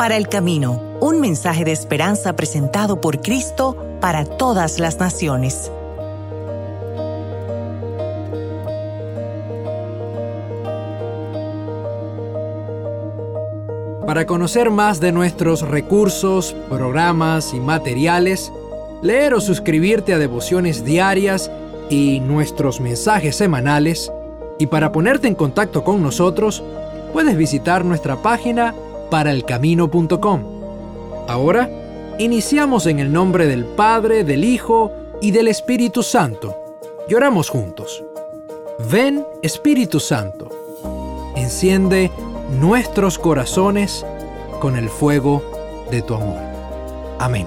para el camino, un mensaje de esperanza presentado por Cristo para todas las naciones. Para conocer más de nuestros recursos, programas y materiales, leer o suscribirte a devociones diarias y nuestros mensajes semanales, y para ponerte en contacto con nosotros, puedes visitar nuestra página paraelcamino.com. Ahora, iniciamos en el nombre del Padre, del Hijo y del Espíritu Santo, y oramos juntos. Ven, Espíritu Santo, enciende nuestros corazones con el fuego de tu amor. Amén.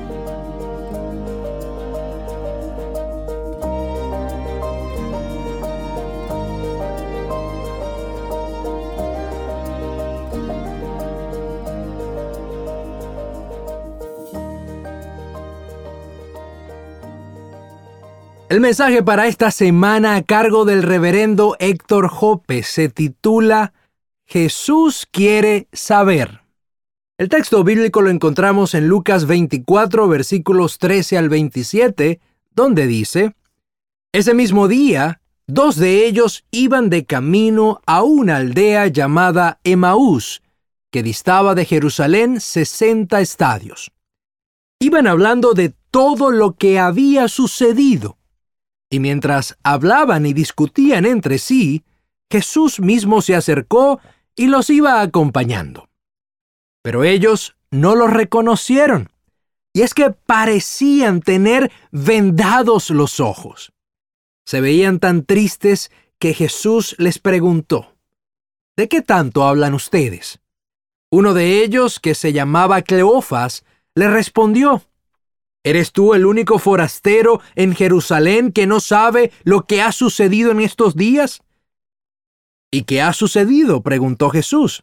El mensaje para esta semana a cargo del reverendo Héctor Jope se titula Jesús quiere saber. El texto bíblico lo encontramos en Lucas 24, versículos 13 al 27, donde dice: Ese mismo día, 2 de ellos iban de camino a una aldea llamada Emaús, que distaba de Jerusalén 60 estadios. Iban hablando de todo lo que había sucedido, y mientras hablaban y discutían entre sí, Jesús mismo se acercó y los iba acompañando. Pero ellos no los reconocieron, y es que parecían tener vendados los ojos. Se veían tan tristes que Jesús les preguntó: ¿De qué tanto hablan ustedes? Uno de ellos, que se llamaba Cleofas, le respondió: ¿Eres tú el único forastero en Jerusalén que no sabe lo que ha sucedido en estos días? ¿Y qué ha sucedido?, preguntó Jesús.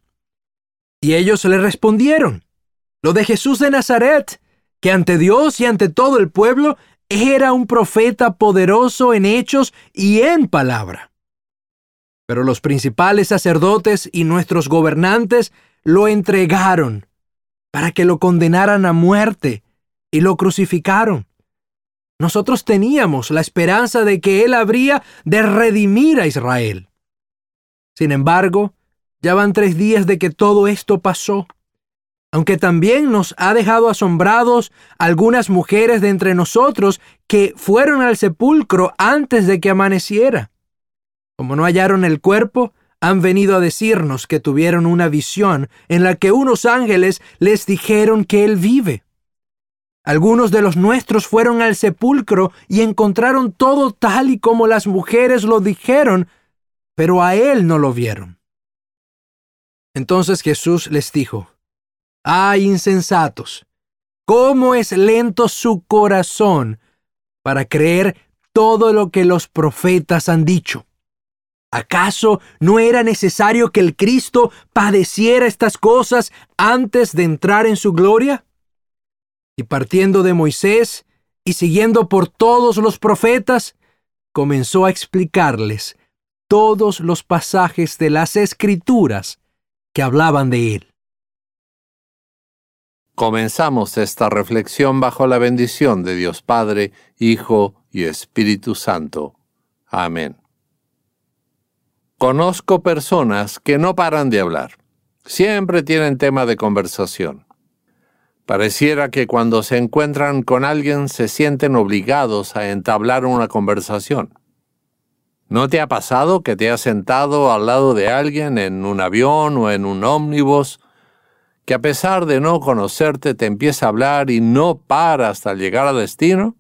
Y ellos le respondieron: lo de Jesús de Nazaret, que ante Dios y ante todo el pueblo era un profeta poderoso en hechos y en palabra. Pero los principales sacerdotes y nuestros gobernantes lo entregaron para que lo condenaran a muerte y lo crucificaron. Nosotros teníamos la esperanza de que él habría de redimir a Israel. Sin embargo, ya van 3 días de que todo esto pasó, aunque también nos ha dejado asombrados algunas mujeres de entre nosotros que fueron al sepulcro antes de que amaneciera. Como no hallaron el cuerpo, han venido a decirnos que tuvieron una visión en la que unos ángeles les dijeron que él vive. Algunos de los nuestros fueron al sepulcro y encontraron todo tal y como las mujeres lo dijeron, pero a él no lo vieron. Entonces Jesús les dijo: ¡Ay, insensatos! ¿Cómo es lento su corazón para creer todo lo que los profetas han dicho? ¿Acaso no era necesario que el Cristo padeciera estas cosas antes de entrar en su gloria? Y partiendo de Moisés y siguiendo por todos los profetas, comenzó a explicarles todos los pasajes de las Escrituras que hablaban de él. Comenzamos esta reflexión bajo la bendición de Dios Padre, Hijo y Espíritu Santo. Amén. Conozco personas que no paran de hablar. Siempre tienen tema de conversación. Pareciera que cuando se encuentran con alguien se sienten obligados a entablar una conversación. ¿No te ha pasado que te has sentado al lado de alguien en un avión o en un ómnibus, que a pesar de no conocerte te empieza a hablar y no para hasta llegar al destino?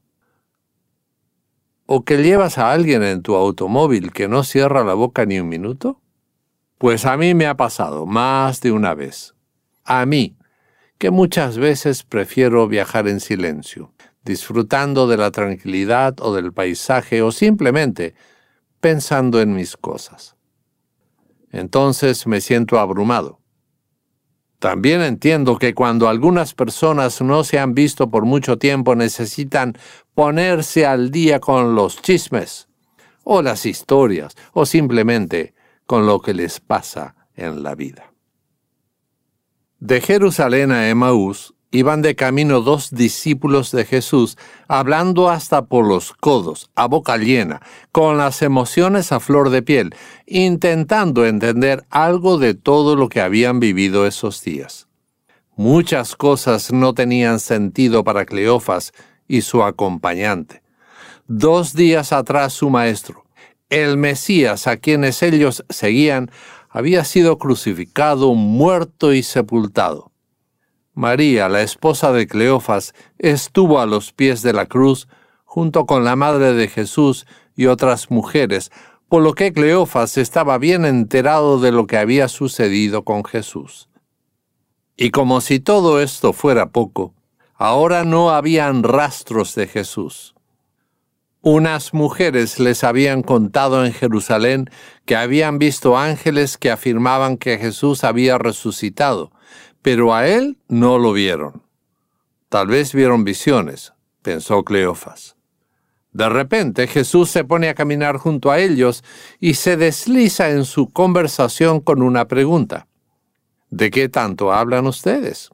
¿O que llevas a alguien en tu automóvil que no cierra la boca ni un minuto? Pues a mí me ha pasado más de una vez. A mí, que muchas veces prefiero viajar en silencio, disfrutando de la tranquilidad o del paisaje o simplemente pensando en mis cosas. Entonces me siento abrumado. También entiendo que cuando algunas personas no se han visto por mucho tiempo necesitan ponerse al día con los chismes, o las historias, o simplemente con lo que les pasa en la vida. De Jerusalén a Emaús iban de camino 2 discípulos de Jesús, hablando hasta por los codos, a boca llena, con las emociones a flor de piel, intentando entender algo de todo lo que habían vivido esos días. Muchas cosas no tenían sentido para Cleofas y su acompañante. 2 días atrás su maestro, el Mesías a quienes ellos seguían, había sido crucificado, muerto y sepultado. María, la esposa de Cleofas, estuvo a los pies de la cruz, junto con la madre de Jesús y otras mujeres, por lo que Cleofas estaba bien enterado de lo que había sucedido con Jesús. Y como si todo esto fuera poco, ahora no habían rastros de Jesús. Unas mujeres les habían contado en Jerusalén que habían visto ángeles que afirmaban que Jesús había resucitado, pero a él no lo vieron. Tal vez vieron visiones, pensó Cleofas. De repente Jesús se pone a caminar junto a ellos y se desliza en su conversación con una pregunta. ¿De qué tanto hablan ustedes?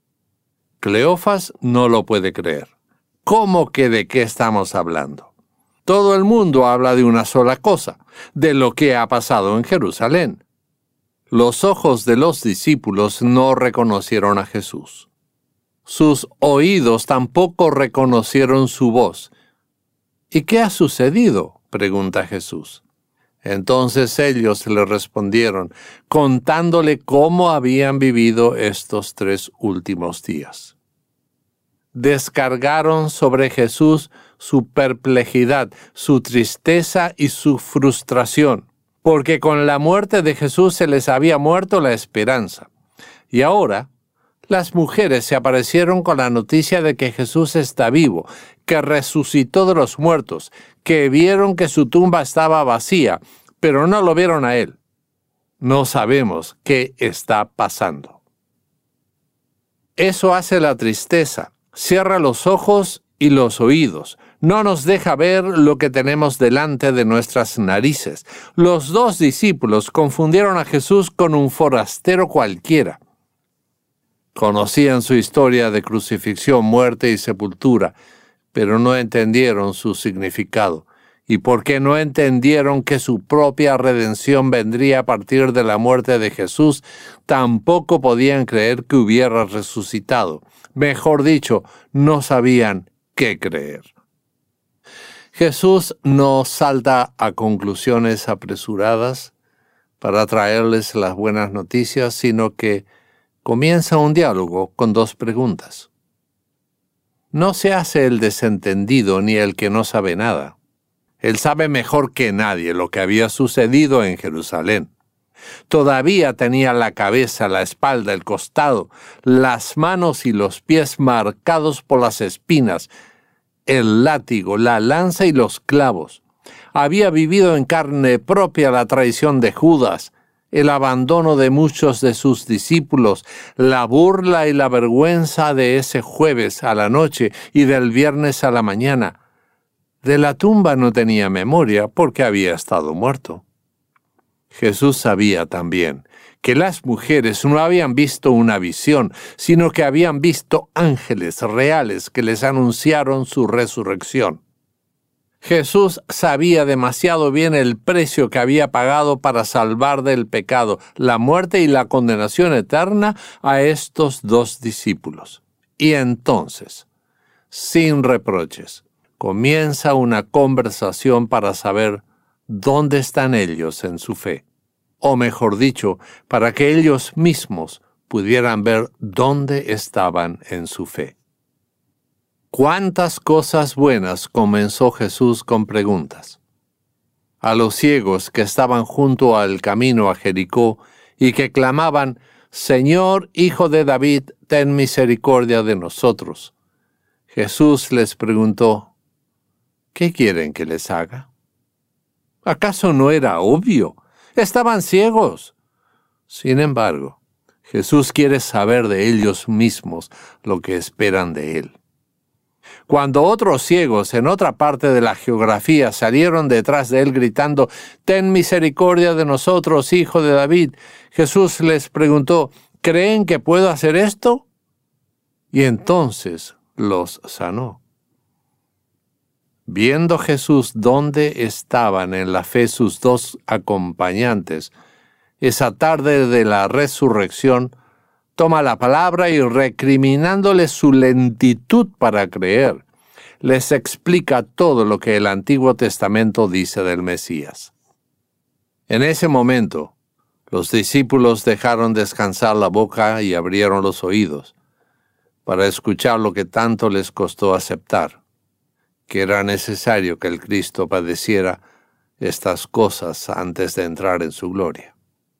Cleofas no lo puede creer. ¿Cómo que de qué estamos hablando? Todo el mundo habla de una sola cosa, de lo que ha pasado en Jerusalén. Los ojos de los discípulos no reconocieron a Jesús. Sus oídos tampoco reconocieron su voz. ¿Y qué ha sucedido?, pregunta Jesús. Entonces ellos le respondieron, contándole cómo habían vivido estos 3 últimos días. Descargaron sobre Jesús su perplejidad, su tristeza y su frustración, porque con la muerte de Jesús se les había muerto la esperanza. Y ahora, las mujeres se aparecieron con la noticia de que Jesús está vivo, que resucitó de los muertos, que vieron que su tumba estaba vacía, pero no lo vieron a él. No sabemos qué está pasando. Eso hace la tristeza. Cierra los ojos y los oídos. No nos deja ver lo que tenemos delante de nuestras narices. Los 2 discípulos confundieron a Jesús con un forastero cualquiera. Conocían su historia de crucifixión, muerte y sepultura, pero no entendieron su significado. Y porque no entendieron que su propia redención vendría a partir de la muerte de Jesús, tampoco podían creer que hubiera resucitado. Mejor dicho, no sabían qué creer. Jesús no salta a conclusiones apresuradas para traerles las buenas noticias, sino que comienza un diálogo con 2 preguntas. No se hace el desentendido ni el que no sabe nada. Él sabe mejor que nadie lo que había sucedido en Jerusalén. Todavía tenía la cabeza, la espalda, el costado, las manos y los pies marcados por las espinas, el látigo, la lanza y los clavos. Había vivido en carne propia la traición de Judas, el abandono de muchos de sus discípulos, la burla y la vergüenza de ese jueves a la noche y del viernes a la mañana. De la tumba no tenía memoria porque había estado muerto. Jesús sabía también que las mujeres no habían visto una visión, sino que habían visto ángeles reales que les anunciaron su resurrección. Jesús sabía demasiado bien el precio que había pagado para salvar del pecado, la muerte y la condenación eterna a estos 2 discípulos. Y entonces, sin reproches, comienza una conversación para saber dónde están ellos en su fe. O mejor dicho, para que ellos mismos pudieran ver dónde estaban en su fe. ¿Cuántas cosas buenas comenzó Jesús con preguntas? A los ciegos que estaban junto al camino a Jericó y que clamaban, «Señor, Hijo de David, ten misericordia de nosotros». Jesús les preguntó, «¿Qué quieren que les haga?» ¿Acaso no era obvio? Estaban ciegos. Sin embargo, Jesús quiere saber de ellos mismos lo que esperan de Él. Cuando otros ciegos en otra parte de la geografía salieron detrás de Él gritando, «Ten misericordia de nosotros, Hijo de David», Jesús les preguntó, ¿Creen que puedo hacer esto? Y entonces los sanó. Viendo Jesús dónde estaban en la fe sus dos acompañantes, esa tarde de la resurrección, toma la palabra y, recriminándoles su lentitud para creer, les explica todo lo que el Antiguo Testamento dice del Mesías. En ese momento, los discípulos dejaron descansar la boca y abrieron los oídos para escuchar lo que tanto les costó aceptar, que era necesario que el Cristo padeciera estas cosas antes de entrar en su gloria.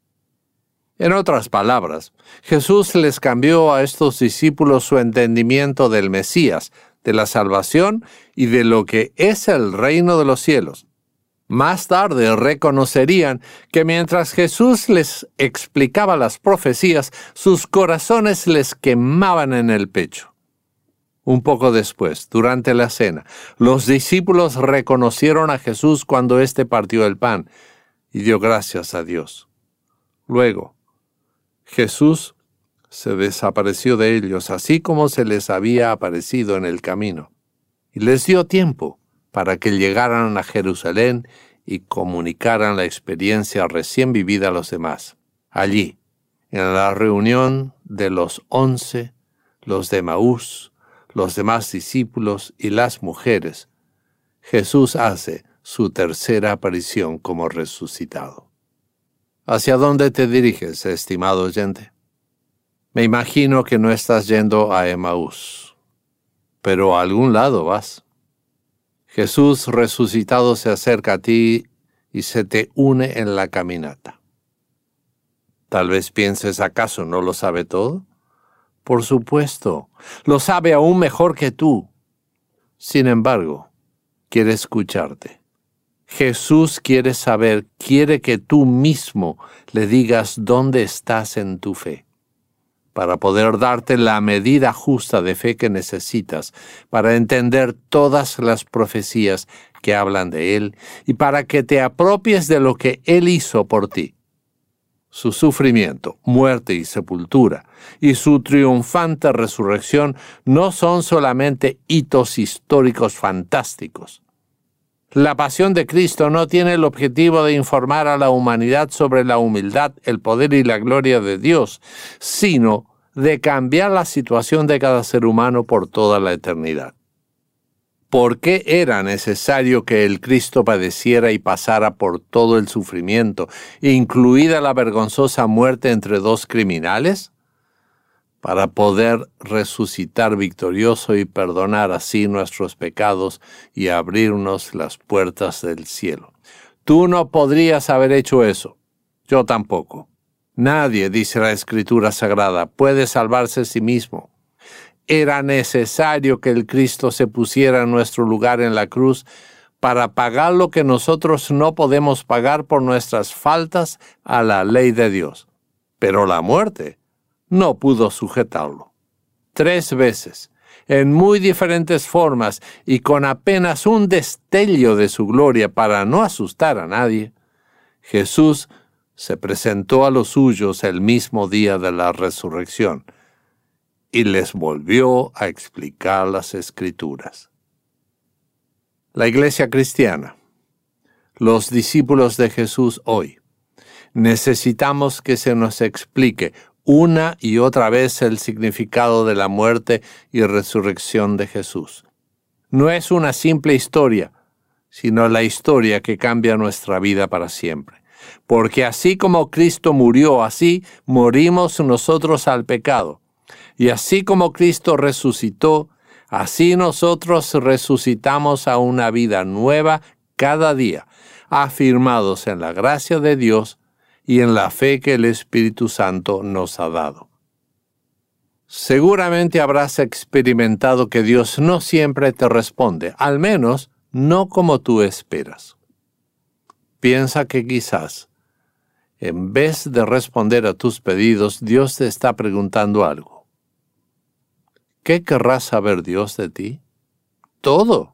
En otras palabras, Jesús les cambió a estos discípulos su entendimiento del Mesías, de la salvación y de lo que es el reino de los cielos. Más tarde reconocerían que mientras Jesús les explicaba las profecías, sus corazones les quemaban en el pecho. Un poco después, durante la cena, los discípulos reconocieron a Jesús cuando éste partió el pan y dio gracias a Dios. Luego, Jesús se desapareció de ellos, así como se les había aparecido en el camino, y les dio tiempo para que llegaran a Jerusalén y comunicaran la experiencia recién vivida a los demás. Allí, en la reunión de los 11, los de Emaús, los demás discípulos y las mujeres, Jesús hace su tercera aparición como resucitado. ¿Hacia dónde te diriges, estimado oyente? Me imagino que no estás yendo a Emaús, pero a algún lado vas. Jesús resucitado se acerca a ti y se te une en la caminata. Tal vez pienses, ¿acaso no lo sabe todo? Por supuesto, lo sabe aún mejor que tú. Sin embargo, quiere escucharte. Jesús quiere saber, quiere que tú mismo le digas dónde estás en tu fe, para poder darte la medida justa de fe que necesitas para entender todas las profecías que hablan de Él y para que te apropies de lo que Él hizo por ti. Su sufrimiento, muerte y sepultura y su triunfante resurrección no son solamente hitos históricos fantásticos. La pasión de Cristo no tiene el objetivo de informar a la humanidad sobre la humildad, el poder y la gloria de Dios, sino de cambiar la situación de cada ser humano por toda la eternidad. ¿Por qué era necesario que el Cristo padeciera y pasara por todo el sufrimiento, incluida la vergonzosa muerte entre dos criminales? Para poder resucitar victorioso y perdonar así nuestros pecados y abrirnos las puertas del cielo. Tú no podrías haber hecho eso. Yo tampoco. Nadie, dice la Escritura Sagrada, puede salvarse a sí mismo. Era necesario que el Cristo se pusiera en nuestro lugar en la cruz para pagar lo que nosotros no podemos pagar por nuestras faltas a la ley de Dios. Pero la muerte no pudo sujetarlo. 3 veces, en muy diferentes formas y con apenas un destello de su gloria para no asustar a nadie, Jesús se presentó a los suyos el mismo día de la resurrección y les volvió a explicar las Escrituras. La Iglesia cristiana, los discípulos de Jesús hoy, necesitamos que se nos explique una y otra vez el significado de la muerte y resurrección de Jesús. No es una simple historia, sino la historia que cambia nuestra vida para siempre. Porque así como Cristo murió, así morimos nosotros al pecado. Y así como Cristo resucitó, así nosotros resucitamos a una vida nueva cada día, afirmados en la gracia de Dios y en la fe que el Espíritu Santo nos ha dado. Seguramente habrás experimentado que Dios no siempre te responde, al menos no como tú esperas. Piensa que quizás, en vez de responder a tus pedidos, Dios te está preguntando algo. ¿Qué querrá saber Dios de ti? Todo.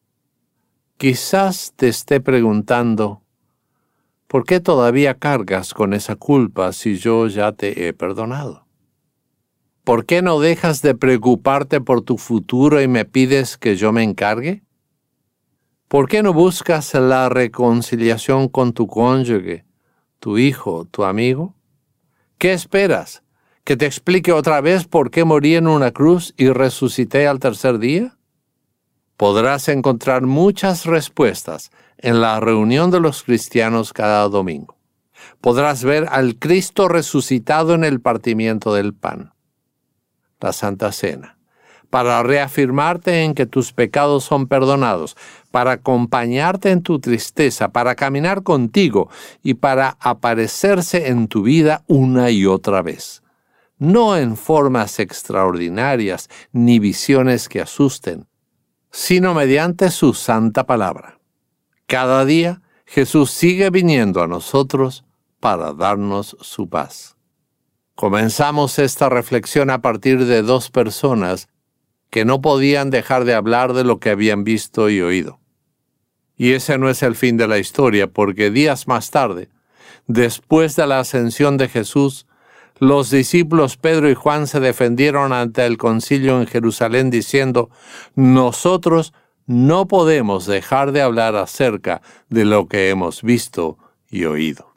Quizás te esté preguntando, ¿por qué todavía cargas con esa culpa si yo ya te he perdonado? ¿por qué no dejas de preocuparte por tu futuro y me pides que yo me encargue? ¿Por qué no buscas la reconciliación con tu cónyuge, tu hijo, tu amigo? ¿Qué esperas? ¿Que te explique otra vez por qué morí en una cruz y resucité al tercer día? Podrás encontrar muchas respuestas en la reunión de los cristianos cada domingo. Podrás ver al Cristo resucitado en el partimiento del pan, la Santa Cena, para reafirmarte en que tus pecados son perdonados, para acompañarte en tu tristeza, para caminar contigo y para aparecerse en tu vida una y otra vez. No en formas extraordinarias ni visiones que asusten, sino mediante su santa palabra. Cada día Jesús sigue viniendo a nosotros para darnos su paz. Comenzamos esta reflexión a partir de dos personas que no podían dejar de hablar de lo que habían visto y oído. Y ese no es el fin de la historia, porque días más tarde, después de la ascensión de Jesús, los discípulos Pedro y Juan se defendieron ante el concilio en Jerusalén diciendo: nosotros no podemos dejar de hablar acerca de lo que hemos visto y oído.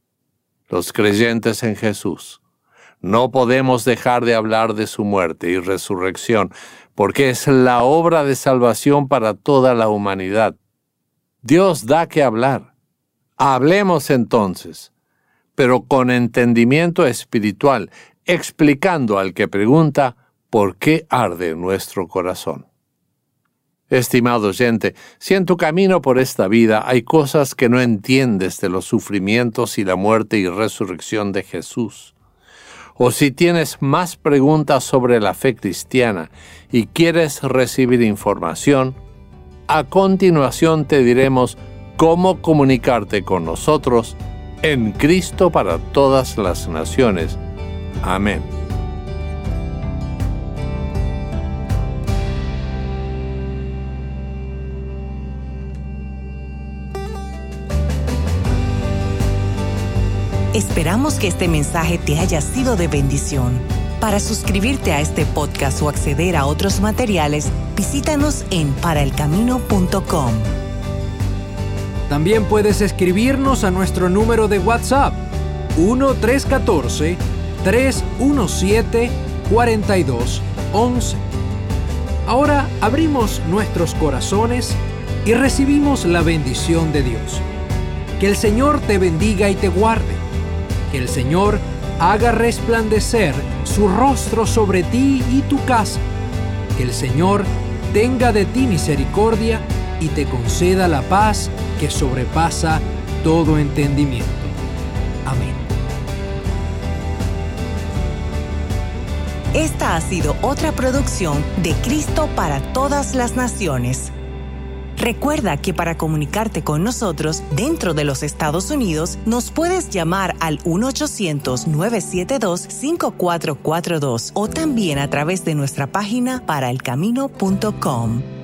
Los creyentes en Jesús no podemos dejar de hablar de su muerte y resurrección, porque es la obra de salvación para toda la humanidad. Dios da que hablar. Hablemos entonces, pero con entendimiento espiritual, explicando al que pregunta por qué arde nuestro corazón. Estimado oyente, si en tu camino por esta vida hay cosas que no entiendes de los sufrimientos y la muerte y resurrección de Jesús, o si tienes más preguntas sobre la fe cristiana y quieres recibir información, a continuación te diremos cómo comunicarte con nosotros en Cristo para todas las naciones. Amén. Esperamos que este mensaje te haya sido de bendición. Para suscribirte a este podcast o acceder a otros materiales, visítanos en paraelcamino.com. También puedes escribirnos a nuestro número de WhatsApp 1-314-317-4211. Ahora abrimos nuestros corazones y recibimos la bendición de Dios. Que el Señor te bendiga y te guarde. Que el Señor haga resplandecer su rostro sobre ti y tu casa. Que el Señor tenga de ti misericordia y te conceda la paz que sobrepasa todo entendimiento. Amén. Esta ha sido otra producción de Cristo para todas las naciones. Recuerda que para comunicarte con nosotros dentro de los Estados Unidos, nos puedes llamar al 1-800-972-5442 o también a través de nuestra página paraelcamino.com.